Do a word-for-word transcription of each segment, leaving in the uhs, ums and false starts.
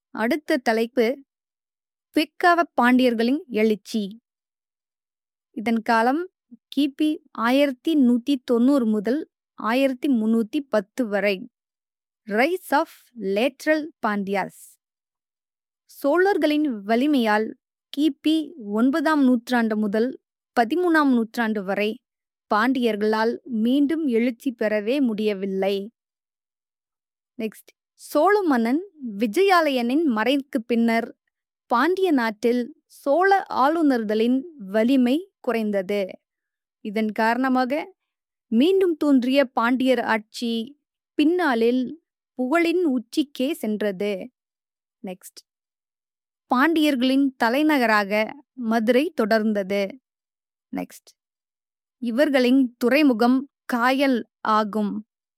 அடுத்த தலைப்பு பிற்கால பாண்டியர்களின் எழுச்சி. இதன் காலம் கிபி ஆயிரத்தி நூத்தி தொண்ணூறு முதல் ஆயிரத்தி முன்னூத்தி பத்து வரை. Rise of later Pandyas. சோழர்களின் வலிமையால் கிபி ஒன்பதாம் நூற்றாண்டு முதல் பதிமூணாம் நூற்றாண்டு வரை பாண்டியர்களால் மீண்டும் எழுச்சி பெறவே முடியவில்லை. நெக்ஸ்ட், சோழ மன்னன் விஜயாலயனின் மறைவுக்கு பின்னர் பாண்டிய நாட்டில் சோழ ஆளுநர்களின் வலிமை குறைந்தது. இதன் காரணமாக மீண்டும் தோன்றிய பாண்டியர் ஆட்சி பின்னாளில் புகழின் உச்சிக்கே சென்றது. நெக்ஸ்ட், பாண்டியர்களின் தலைநகராக மதுரை தொடர்ந்தது. நெக்ஸ்ட், இவர்களின் துறைமுகம் காயல் ஆகும்.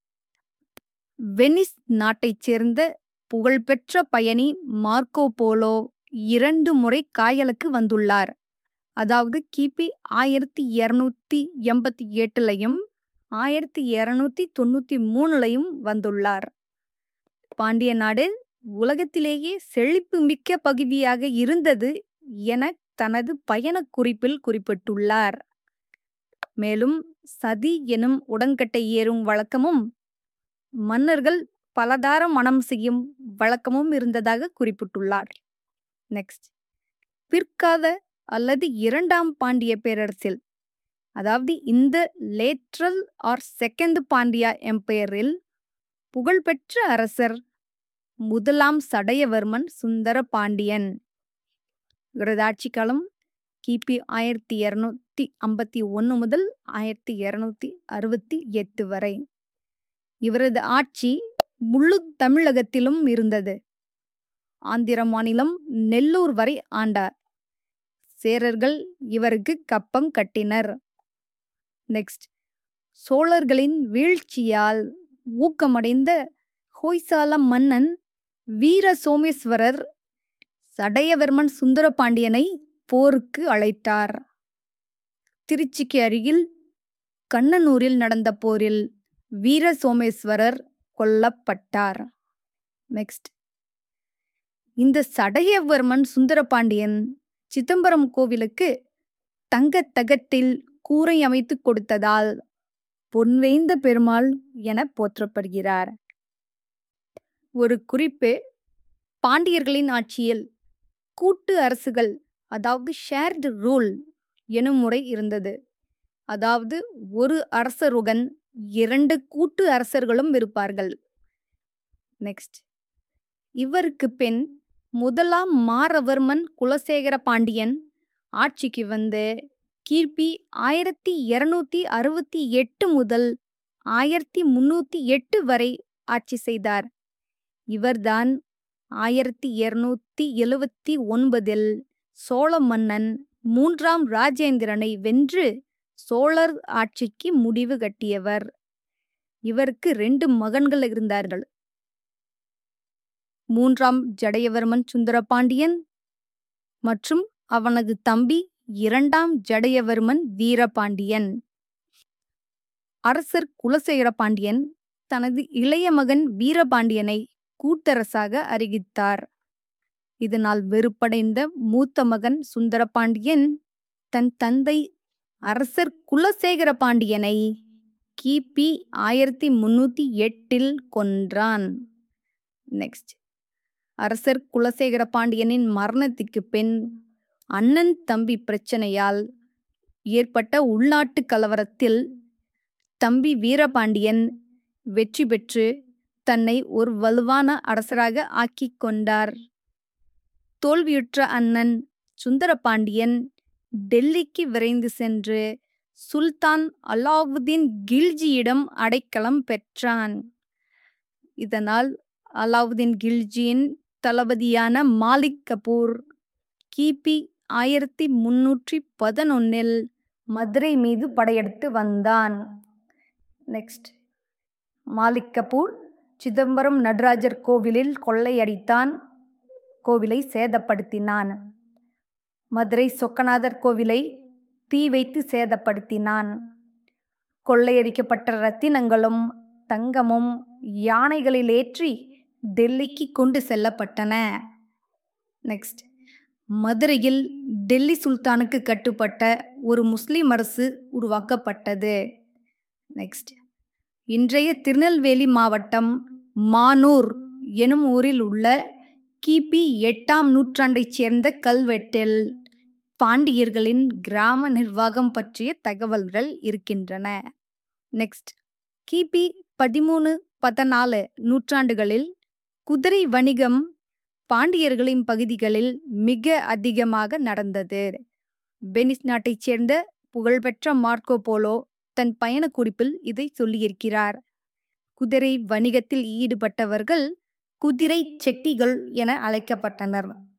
வெனிஸ் நாட்டைச் சேர்ந்த புகழ்பெற்ற பயணி மார்க்கோ போலோ இரண்டு முறை காயலுக்கு வந்துள்ளார். அதாவது கிபி ஆயிரத்தி இருநூத்தி எண்பத்தி எட்டுலையும் ஆயிரத்தி இருநூத்தி தொண்ணூத்தி மூணுலையும் வந்துள்ளார். பாண்டிய நாடு உலகத்திலேயே செழிப்பு மிக்க பகுதியாக இருந்தது என தனது பயணக் குறிப்பில் குறிப்பிட்டுள்ளார். மேலும் சதி எனும் உடன்கட்டை ஏறும் வழக்கமும் மன்னர்கள் பலதார மணம் செய்யும் வழக்கமும் இருந்ததாக குறிப்பிட்டுள்ளார். நெக்ஸ்ட், பிற்கால அல்லது இரண்டாம் பாண்டிய பேரரசில், அதாவது இந்த லேட்ரல் ஆர் செகண்ட் பாண்டியா எம்பையரில் புகழ்பெற்ற அரசர் முதலாம் சடையவர்மன் சுந்தர பாண்டியன். இவரது ஆட்சி காலம் கிபி ஆயிரத்தி இருநூத்தி ஐம்பத்தி ஒன்று முதல் ஆயிரத்தி இருநூத்தி அறுபத்தி எட்டு வரை. இவரது ஆட்சி முழு தமிழகத்திலும் இருந்தது. ஆந்திர மாநிலம் நெல்லூர் வரை ஆண்டார். சேரர்கள் இவருக்கு கப்பம் கட்டினர். நெக்ஸ்ட், சோழர்களின் வீழ்ச்சியால் ஊக்கமடைந்த ஹொய்சால மன்னன் வீர சோமேஸ்வரர் சடையவர்மன் சுந்தர பாண்டியனை போருக்கு அழைத்தார். திருச்சிக்கு அருகில் கண்ணனூரில் நடந்த போரில் வீர சோமேஸ்வரர் கொல்லப்பட்டார். நெக்ஸ்ட், இந்த சடையவர்மன் சுந்தர பாண்டியன் சிதம்பரம் கோவிலுக்கு தங்கத் தகட்டில் கூரை அமைத்து கொடுத்ததால் பொன்வேய்ந்த பெருமாள் என போற்றப்படுகிறார். ஒரு குறிப்பு, பாண்டியர்களின் ஆட்சியில் கூட்டு அரசுகள், அதாவது ஷேர்டு ரூல் எனும் முறை இருந்தது. அதாவது ஒரு அரசருடன் இரண்டு கூட்டு அரசர்களும் இருப்பார்கள். நெக்ஸ்ட், இவருக்கு பின் முதலாம் மாறவர்மன் குலசேகர பாண்டியன் ஆட்சிக்கு வந்து கிபி ஆயிரத்தி இருநூத்தி அறுபத்தி எட்டு முதல் ஆயிரத்தி முன்னூத்தி எட்டு வரை ஆட்சி செய்தார். இவர்தான் ஆயிரத்தி இருநூத்தி எழுவத்தி ஒன்பதில் சோழ மன்னன் மூன்றாம் ராஜேந்திரனை வென்று சோழர் ஆட்சிக்கு முடிவு கட்டியவர். இவருக்கு ரெண்டு மகன்கள் இருந்தார்கள். மூன்றாம் ஜடையவர்மன் சுந்தர பாண்டியன் மற்றும் அவனது தம்பி இரண்டாம் ஜடையவர்மன் வீரபாண்டியன். அரசர் குலசேகர பாண்டியன் தனது இளைய மகன் வீரபாண்டியனை கூட்டரசாக அறிவித்தார். இதனால் வெறுப்படைந்த மூத்த மகன் சுந்தர பாண்டியன் தன் தந்தை அரசர் குலசேகர பாண்டியனை கிபி ஆயிரத்தி முன்னூத்தி எட்டில் கொன்றான். நெக்ஸ்ட், அரசர் குலசேகர பாண்டியனின் மரணத்துக்கு பின் அண்ணன் தம்பி பிரச்சனையால் ஏற்பட்ட உள்நாட்டு கலவரத்தில் தம்பி வீரபாண்டியன் வெற்றி பெற்று தன்னை ஒரு வலுவான அரசராக ஆக்கிக் கொண்டார். தோல்வியுற்ற அண்ணன் சுந்தர பாண்டியன் டெல்லிக்கு விரைந்து சென்று சுல்தான் அலாவுதீன் கில்ஜியிடம் அடைக்கலம் பெற்றான். இதனால் அலாவுதீன் கில்ஜியின் தளபதியான மாலிக் கபூர் கிபி ஆயிரத்தி முன்னூற்றி பதினொன்னில் மதுரை மீது படையெடுத்து வந்தான். நெக்ஸ்ட், மாலிக் கபூர் சிதம்பரம் நடராஜர் கோவிலில் கொள்ளையடித்தான். கோவிலை சேதப்படுத்தினான். மதுரை சொக்கநாதர் கோவிலை தீ வைத்து சேதப்படுத்தினான். கொள்ளையடிக்கப்பட்ட ரத்தினங்களும் தங்கமும் யானைகளில் ஏற்றி டெல்லிக்கு கொண்டு செல்லப்பட்டன. நெக்ஸ்ட், மதுரையில் டெல்லி சுல்தானுக்கு கட்டுப்பட்ட ஒரு முஸ்லிம் அரசு உருவாக்கப்பட்டது. நெக்ஸ்ட், இன்றைய திருநெல்வேலி மாவட்டம் மானூர் எனும் ஊரில் உள்ள கிபி எட்டாம் நூற்றாண்டைச் சேர்ந்த கல்வெட்டில் பாண்டியர்களின் கிராம நிர்வாகம் பற்றிய தகவல்கள் இருக்கின்றன. நெக்ஸ்ட், கிபி பதிமூணு பதினாலு நூற்றாண்டுகளில் குதிரை வணிகம் பாண்டியர்களின் பகுதிகளில் மிக அதிகமாக நடந்தது. வெனிஸ் நாட்டைச் சேர்ந்த புகழ்பெற்ற மார்க்கோ போலோ தன் பயண குறிப்பில் இதை சொல்லியிருக்கிறார். குதிரை வணிகத்தில் ஈடுபட்டவர்கள் குதிரை செட்டிகள் என அழைக்கப்பட்டனர்.